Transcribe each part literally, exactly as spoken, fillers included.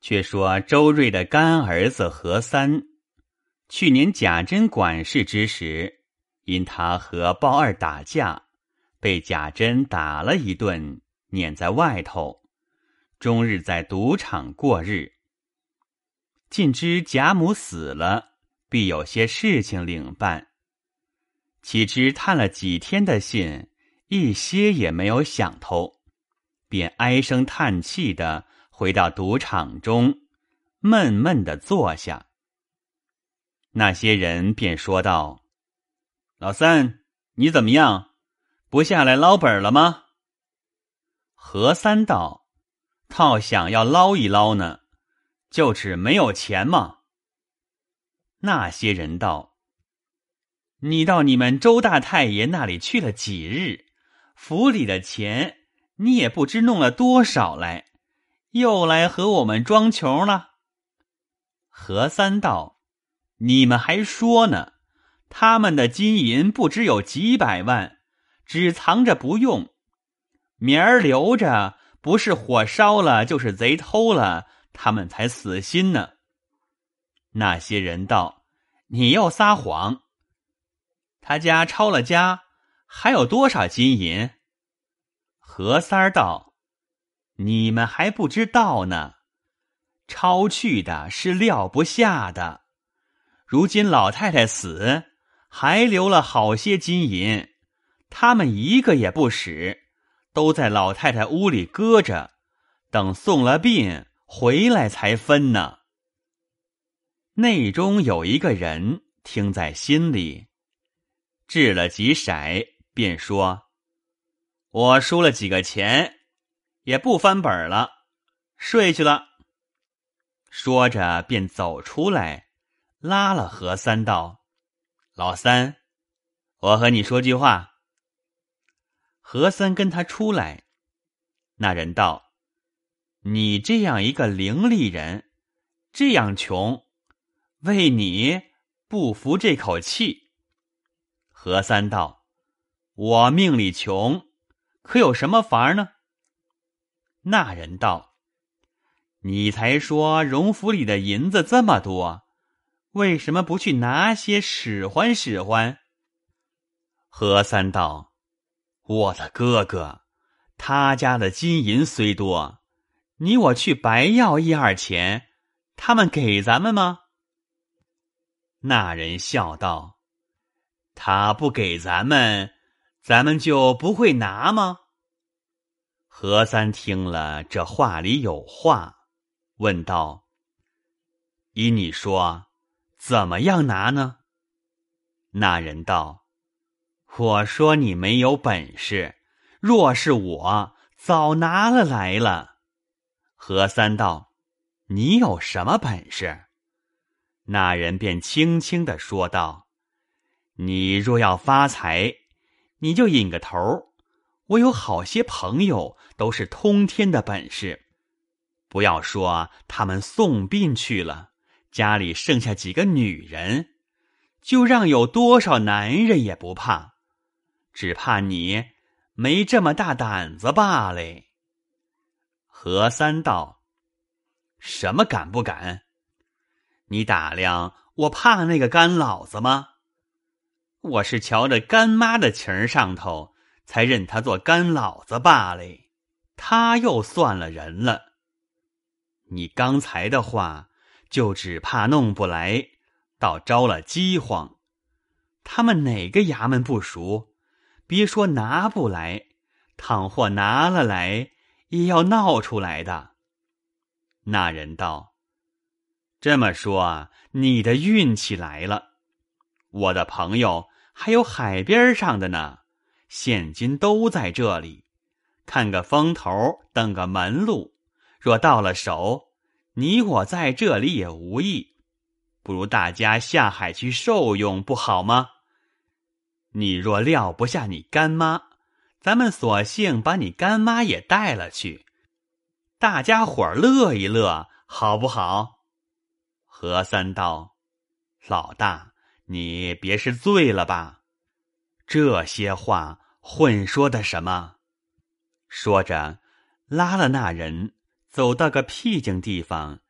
却说周瑞的干儿子何三，去年贾珍管事之时，因他和鲍二打架，被贾珍打了一顿，撵在外头，终日在赌场过日。尽知贾母死了，必有些事情领办。岂知探了几天的信，一些也没有想头，便唉声叹气的回到赌场中，闷闷地坐下。那些人便说道：老三，你怎么样？不下来捞本了吗？何三道：倒想要捞一捞呢，就只没有钱吗？那些人道：你到你们周大太爷那里去了几日，府里的钱你也不知弄了多少来，又来和我们装穷了。何三道：你们还说呢，他们的金银不知有几百万，只藏着不用，明儿留着，不是火烧了就是贼偷了，他们才死心呢。那些人道：你又撒谎，他家抄了家，还有多少金银？何三儿道：你们还不知道呢，抄去的是撂不下的，如今老太太死，还留了好些金银，他们一个也不使，都在老太太屋里搁着，等送了殡回来才分呢。内中有一个人听在心里，掷了几骰，便说：我输了几个钱，也不翻本了，睡去了。说着便走出来，拉了何三道：老三，我和你说句话。何三跟他出来。那人道：你这样一个伶俐人，这样穷，为你不服这口气。何三道：我命里穷，可有什么法呢？那人道：你才说荣府里的银子这么多，为什么不去拿些使唤使唤？何三道：我的哥哥，他家的金银虽多，你我去白要一二钱，他们给咱们吗？那人笑道：他不给咱们，咱们就不会拿吗？何三听了这话里有话，问道：依你说，怎么样拿呢？那人道：我说你没有本事，若是我，早拿了来了。何三道：你有什么本事？那人便轻轻地说道：你若要发财，你就引个头，我有好些朋友都是通天的本事，不要说他们送殡去了，家里剩下几个女人，就让有多少男人也不怕，只怕你没这么大胆子罢了。何三道：什么敢不敢？你打量我怕那个干老子吗？我是瞧着干妈的情儿上头，才认他做干老子罢了，他又算了人了。你刚才的话，就只怕弄不来，倒招了饥荒。他们哪个衙门不熟？别说拿不来，倘或拿了来，也要闹出来的。那人道：这么说，你的运气来了。我的朋友还有海边上的呢，现今都在这里，看个风头，等个门路，若到了手，你我在这里也无益，不如大家下海去受用，不好吗？你若撂不下你干妈，咱们索性把你干妈也带了去，大家伙儿乐一乐，好不好？何三道：老大，你别是醉了吧？这些话混说的什么？说着拉了那人走到个僻静地方，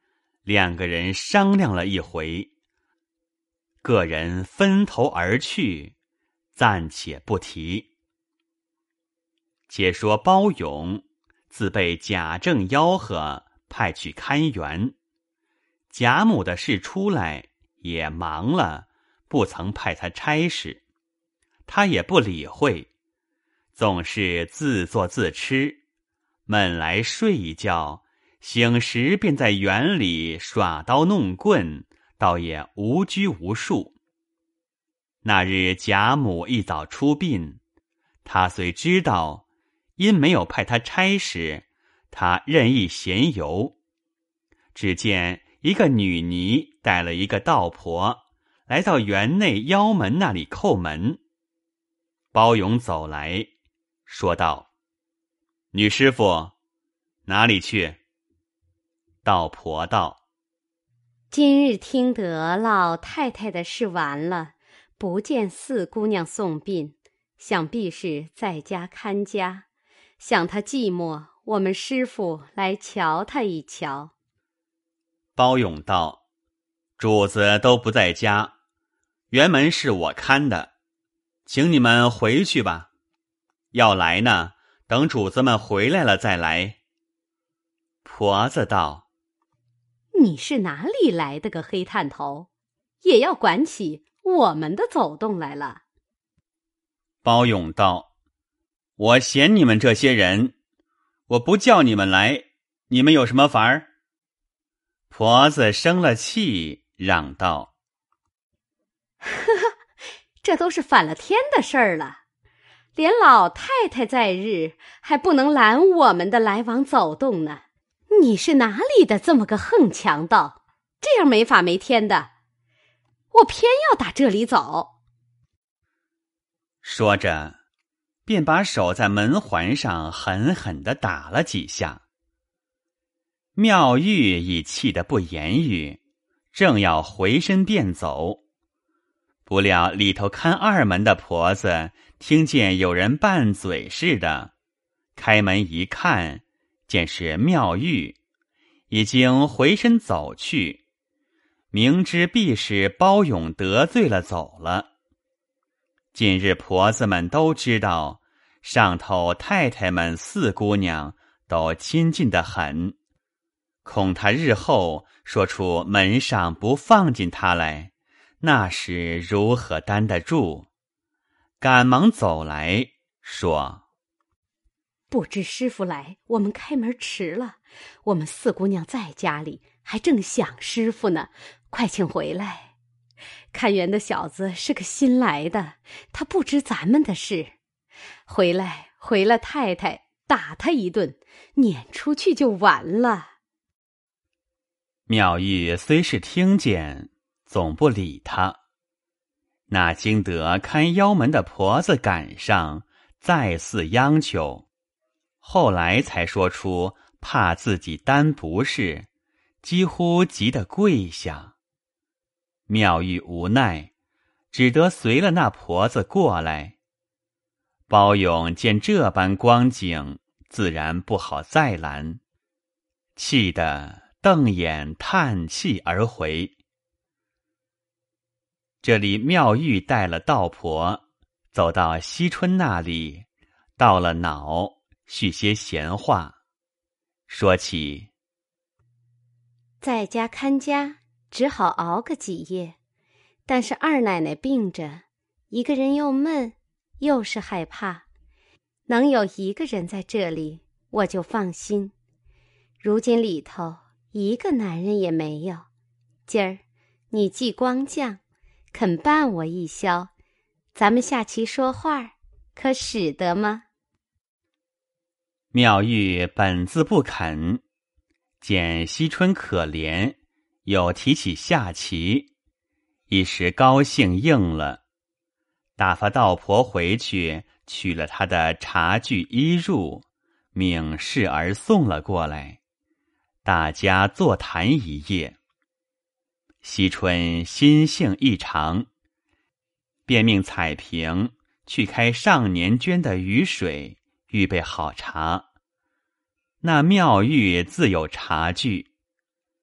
两个人商量了一回，个人分头而去，暂且不提。且说包勇自被贾政吆喝，派去看园。贾母的事出来，也忙了，不曾派他差事，他也不理会，总是自作自吃，闷来睡一觉，醒时便在园里耍刀弄棍，倒也无拘无束。那日贾母一早出殡，他虽知道因没有派他差事，他任意闲游。只见一个女尼带了一个道婆来到园内腰门那里叩门。包勇走来说道：女师傅，哪里去？道婆道： 今日听得老太太的事完了，不见四姑娘送殡，想必是在家看家，想她寂寞，我们师傅来瞧她一瞧。 包勇道：主子都不在家，园门是我看的，请你们回去吧。要来呢，等主子们回来了再来。婆子道： 你是哪里来的个黑探头，也要管起我们的走动来了？ 包勇道：我嫌你们这些人，我不叫你们来，你们有什么法儿？婆子生了气，嚷道： 呵呵，这都是反了天的事儿了，连老太太在日还不能拦我们的来往走动呢。你是哪里的这么个横强盗，这样没法没天的，我偏要打这里走。 说着便把手在门环上狠狠地打了几下。妙玉已气得不言语，正要回身便走，不料里头看二门的婆子听见有人拌嘴似的，开门一看，见是妙玉，已经回身走去，明知必是包勇得罪了走了。近日婆子们都知道，上头太太们四姑娘都亲近得很，恐他日后说出门上不放进他来，那时如何担得住？赶忙走来说： 不知师傅来，我们开门迟了，我们四姑娘在家里，还正想师傅呢，快请回来。看园的小子是个新来的，他不知咱们的事，回来回了太太，打他一顿，撵出去就完了。 妙玉虽是听见，总不理他。那经得看腰门的婆子赶上，再四央求，后来才说出怕自己担不是，几乎急得跪下。妙玉无奈，只得随了那婆子过来。包勇见这般光景，自然不好再拦，气得瞪眼叹气而回。这里妙玉带了道婆，走到惜春那里，到了脑，叙些闲话，说起在家看家，只好熬个几夜，但是二奶奶病着，一个人又闷，又是害怕，能有一个人在这里，我就放心。如今里头一个男人也没有，今儿你既光降，肯伴我一宵，咱们下棋说话，可使得吗？ 妙玉本自不肯，见惜春可怜，又提起下棋，一时高兴应了，打发道婆回去取了他的茶具衣褥，命侍儿送了过来，大家坐谈一夜。惜春心性异常，便命彩萍去开上年捐的雨水，预备好茶。那妙玉自有茶具，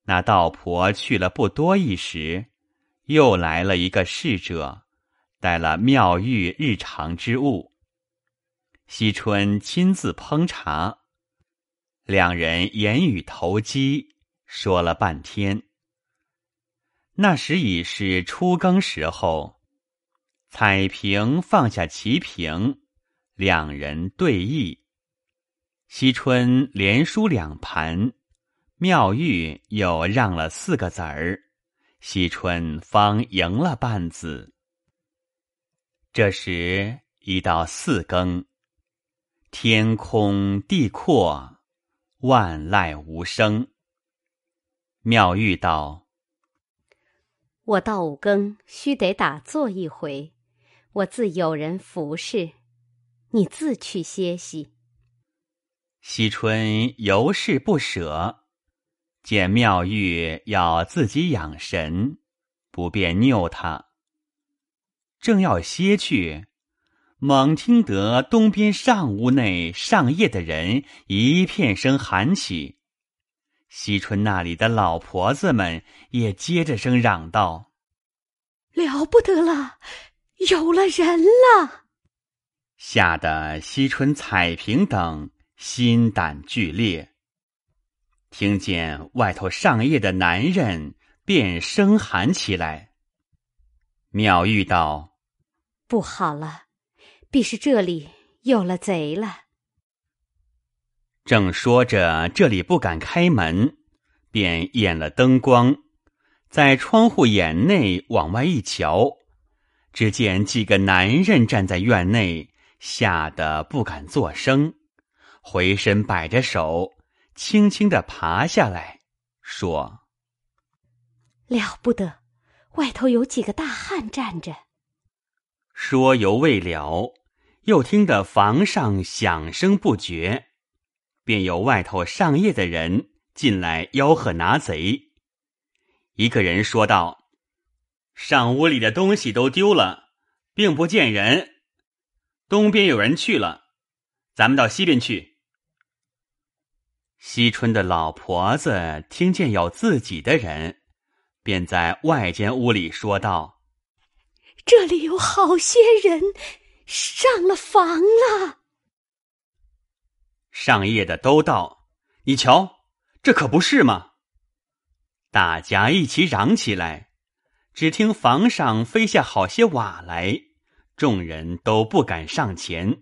那道婆去了不多一时，又来了一个侍者，带了妙玉日常之物。惜春亲自烹茶，两人言语投机，说了半天。那时已是初更时候，彩屏放下棋屏，两人对弈。惜春连输两盘，妙玉又让了四个子儿，惜春方赢了半子。这时已到四更，天空地阔，万籁无声。妙玉道： 我到五更须得打坐一回，我自有人服侍，你自去歇息。 惜春犹是不舍，见妙玉要自己养神，不便拗他。正要歇去，猛听得东边上屋内上夜的人一片声喊起，惜春那里的老婆子们也接着声嚷道： 了不得了，有了人了！ 吓得惜春、彩屏等心胆俱裂。听见外头上夜的男人便声喊起来。妙玉道： 不好了，必是这里有了贼了。 正说着，这里不敢开门，便掩了灯光，在窗户眼内往外一瞧，只见几个男人站在院内，吓得不敢作声，回身摆着手，轻轻地爬下来，说： 了不得，外头有几个大汉站着。 说犹未了，又听得房上响声不绝，便有外头上夜的人进来吆喝拿贼。一个人说道：上屋里的东西都丢了，并不见人，东边有人去了，咱们到西边去。惜春的老婆子听见有自己的人，便在外间屋里说道： 这里有好些人上了房了。 上夜的都道：你瞧，这可不是吗？大家一起嚷起来，只听房上飞下好些瓦来，众人都不敢上前。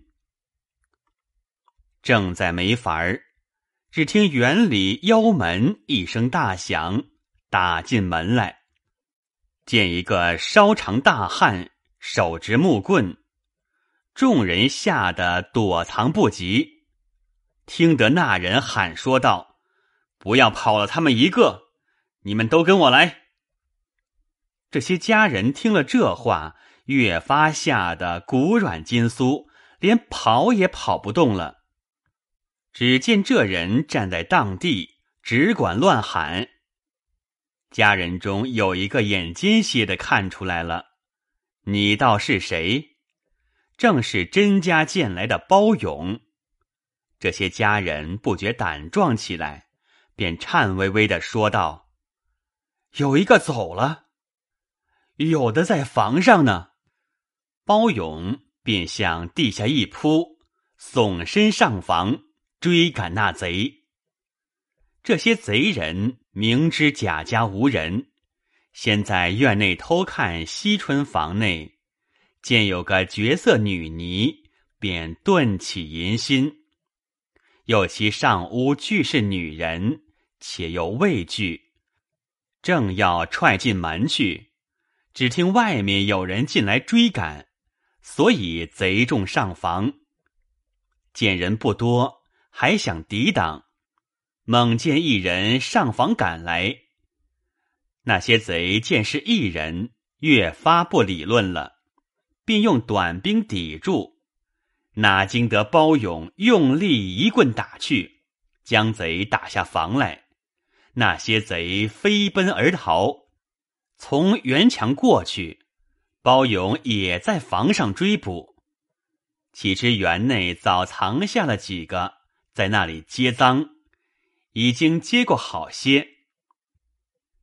正在没法儿，只听园里腰门一声大响，打进门来，见一个稍长大汉，手执木棍，众人吓得躲藏不及。听得那人喊说道：不要跑了他们一个，你们都跟我来。这些家人听了这话，越发吓得骨软筋酥，连跑也跑不动了。只见这人站在当地，只管乱喊。家人中有一个眼尖些的看出来了，你道是谁？正是甄家见来的包勇。这些家人不觉胆壮起来，便颤巍巍地说道：有一个走了，有的在房上呢。包勇便向地下一扑，耸身上房，追赶那贼。这些贼人明知贾家无人，先在院内偷看惜春房内，见有个绝色女尼，便顿起淫心。又其上屋俱是女人，且又畏惧，正要踹进门去，只听外面有人进来追赶，所以贼众上房。见人不多，还想抵挡，猛见一人上房赶来。那些贼见是一人，越发不理论了，便用短兵抵住。哪经得包勇用力一棍打去，将贼打下房来。那些贼飞奔而逃，从园墙过去，包勇也在房上追捕。岂知园内早藏下了几个，在那里接赃，已经接过好些。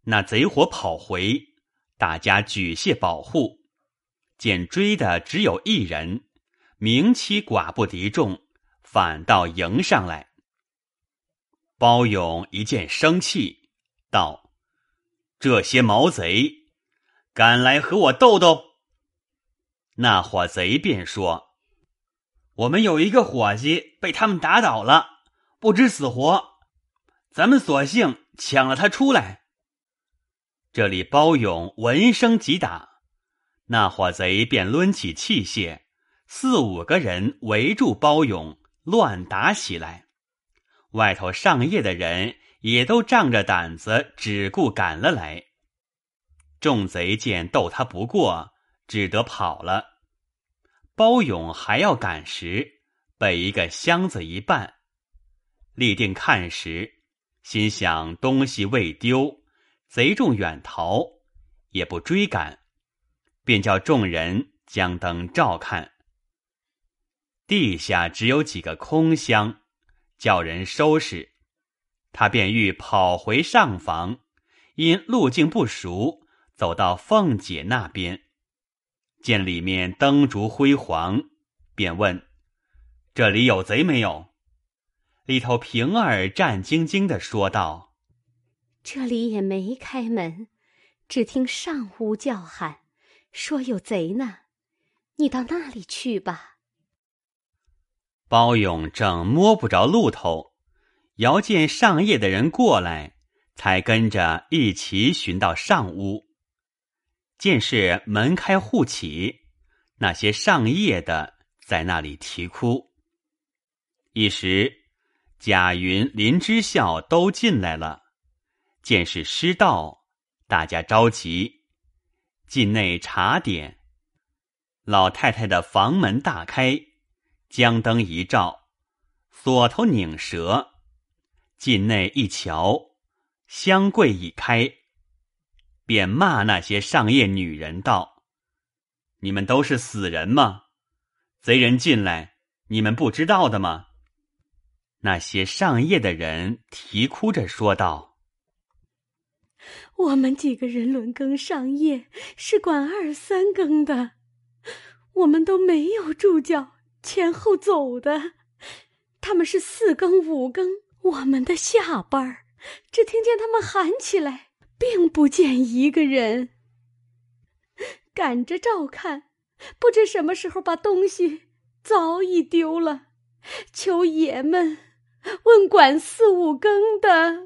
那贼伙跑回，大家举械保护，见追的只有一人，明期寡不敌众，反倒迎上来。包勇一见生气，道：这些毛贼敢来和我斗斗？那伙贼便说：我们有一个伙计被他们打倒了，不知死活，咱们索性抢了他出来。这里包勇闻声即打，那伙贼便抡起器械，四五个人围住包勇，乱打起来。外头上夜的人也都仗着胆子，只顾赶了来。众贼见斗他不过，只得跑了。包勇还要赶时，被一个箱子一绊，立定看时，心想东西未丢，贼众远逃，也不追赶，便叫众人将灯照看。地下只有几个空箱，叫人收拾。他便欲跑回上房，因路径不熟，走到凤姐那边，见里面灯烛辉煌，便问：这里有贼没有？里头平儿战兢兢地说道： 这里也没开门，只听上屋叫喊，说有贼呢，你到那里去吧。 包勇正摸不着路头，遥见上夜的人过来，才跟着一齐寻到上屋。见是门开户起，那些上夜的在那里啼哭。一时贾云、林之孝都进来了，见是失盗，大家着急，进内查点。老太太的房门大开，将灯一照，锁头拧折，进内一瞧，箱柜已开，便骂那些上夜女人道：你们都是死人吗？贼人进来，你们不知道的吗？那些上夜的人啼哭着说道： 我们几个人轮更上夜，是管二三更的，我们都没有住脚，前后走的。他们是四更五更，我们的下班，只听见他们喊起来，并不见一个人。赶着照看，不知什么时候把东西早已丢了，求爷们问管四五更的。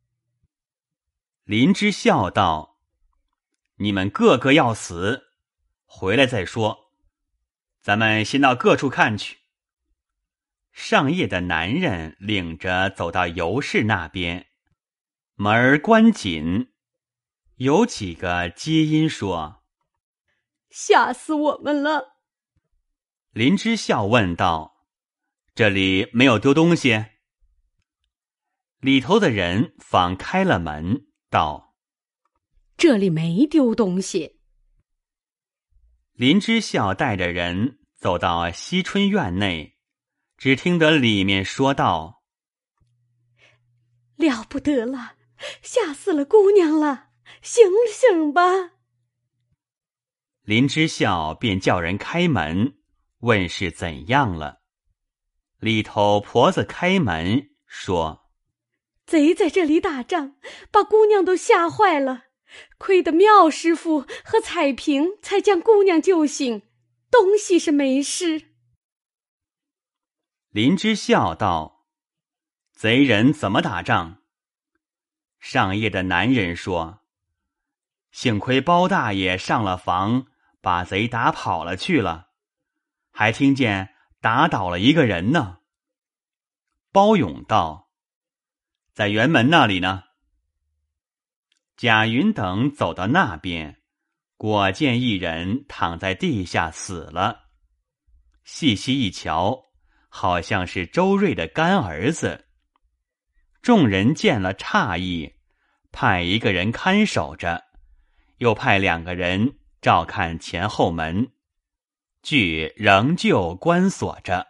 林之孝道：你们个个要死，回来再说，咱们先到各处看去。上夜的男人领着走到尤氏那边，门儿关紧，有几个接音说： 吓死我们了。 林之孝问道：这里没有丢东西？里头的人方开了门，道： 这里没丢东西。 林之孝带着人走到惜春院内，只听得里面说道： 了不得了，吓死了姑娘了，醒醒吧。 林之孝便叫人开门，问是怎样了。里头婆子开门说： 贼在这里打仗，把姑娘都吓坏了，亏得妙师傅和彩萍才将姑娘救醒，东西是没事。 林之孝道：贼人怎么打仗？上夜的男人说：幸亏包大爷上了房，把贼打跑了去了，还听见打倒了一个人呢。包勇道：在辕门那里呢。贾云等走到那边，果见一人躺在地下死了，细细一瞧，好像是周瑞的干儿子。众人见了诧异，派一个人看守着，又派两个人照看前后门，俱仍旧关锁着。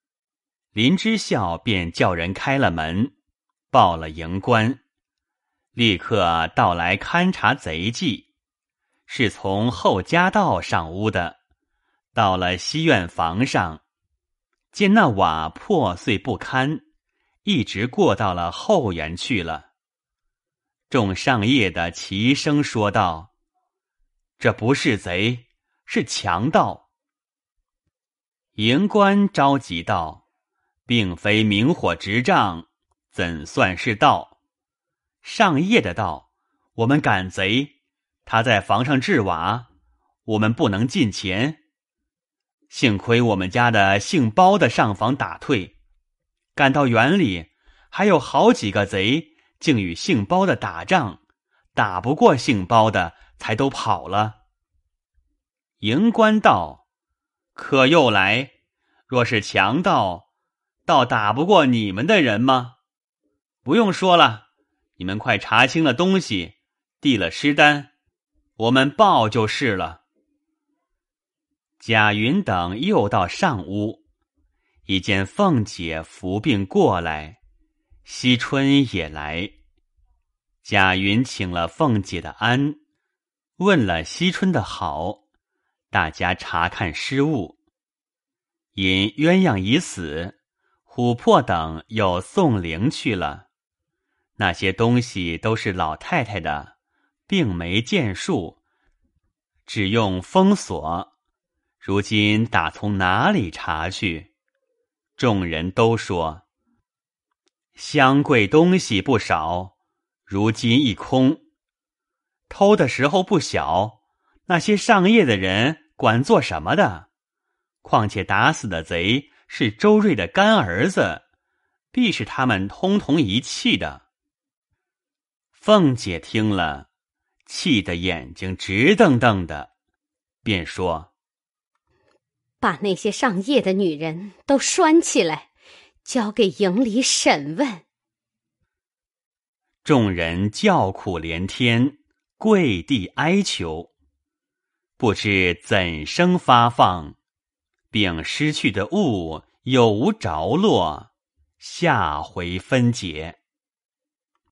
林之孝便叫人开了门，报了营官。 立刻到来勘察贼迹，是从后夹道上屋的。到了西院房上，见那瓦破碎不堪，一直过到了后园去了。众上夜的齐声说道：这不是贼，是强盗。营官着急道：并非明火执仗，怎算是盗？上夜的道：我们赶贼，他在房上置瓦，我们不能进前。幸亏我们家的姓包的上房打退，赶到园里，还有好几个贼竟与姓包的打仗，打不过姓包的，才都跑了。营官道：可又来？若是强盗，倒打不过你们的人吗？不用说了，你们快查清了东西，递了尸单，我们报就是了。贾云等又到上屋，一见凤姐服病过来，惜春也来。贾云请了凤姐的安，问了惜春的好，大家查看失物。因鸳鸯已死，琥珀等又送灵去了。那些东西都是老太太的，并没见数，只用封锁。如今打从哪里查去？众人都说香柜东西不少，如今一空。偷的时候不小，那些上夜的人管做什么的？况且打死的贼是周瑞的干儿子，必是他们通同一气的。凤姐听了，气得眼睛直瞪瞪的，便说： 把那些上夜的女人都拴起来，交给营里审问。 众人叫苦连天，跪地哀求，不知怎生发放，并失去的物有无着落，下回分解。